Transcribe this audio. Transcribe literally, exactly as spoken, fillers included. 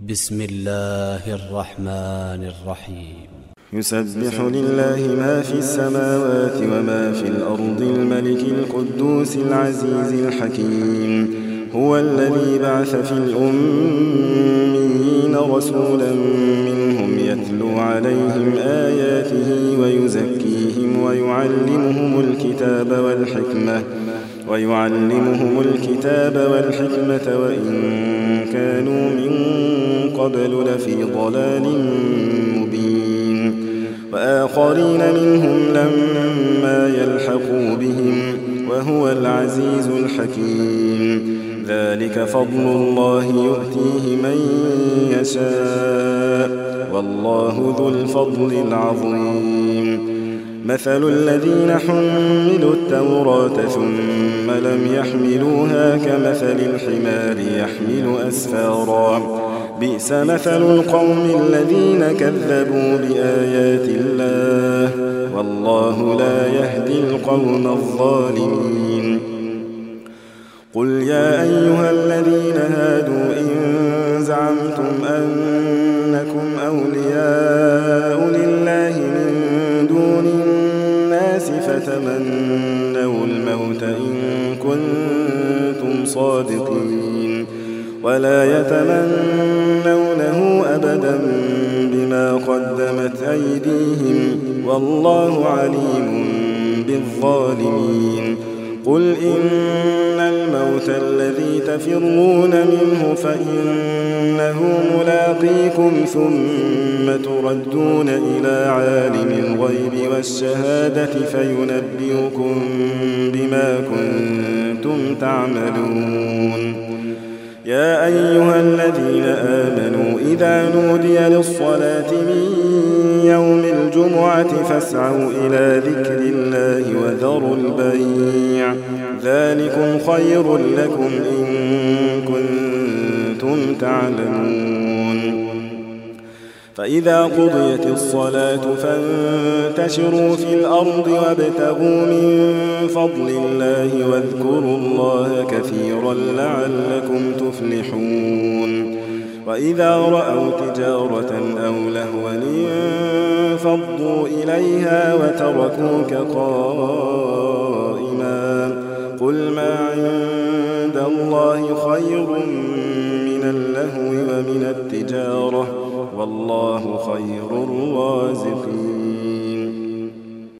بسم الله الرحمن الرحيم. يسبح لله ما في السماوات وما في الأرض الملك القدوس العزيز الحكيم. هو الذي بعث في الأميين رسولا منهم يتلو عليهم آياته ويزكيهم ويعلمهم الكتاب والحكمة ويعلمهم الكتاب والحكمة وإن كانوا من قبل لفي ضلال مبين. وآخرين منهم لما يلحقوا بهم وهو العزيز الحكيم. ذلك فضل الله يؤتيه من يشاء والله ذو الفضل العظيم. مثل الذين حملوا التوراة ثم لم يحملوها كمثل الحمار يحمل أسفارا. بئس مثل القوم الذين كذبوا بآيات الله والله لا يهدي القوم الظالمين. قل يا أيها الذين هادوا إن زعمتم أنكم أولياء لله من دون الناس فتمنوا الموت إن كنتم صادقين ولا يتمنونه أبدا بما قدمت أيديهم والله عليم بالظالمين. قل إن الموت الذي تفرون منه فإنه ملاقيكم ثم تردون إلى عالم الغيب والشهادة فينبئكم بما كنتم تعملون. يا أيها الذين آمنوا إذا نودي للصلاة من يوم الجمعة فاسعوا إلى ذكر الله وذروا البيع ذلكم خير لكم إن كنتم تعلمون. فإذا قضيت الصلاة فانتشروا في الأرض وابتغوا من فضل الله واذكروا الله كثيرا لعلكم تفلحون. وإذا رأوا تجارة أو لهوا انفضوا إليها وتركوك قائما قل ما عند الله خير من اللهو ومن التجارة والله خير الرازقين.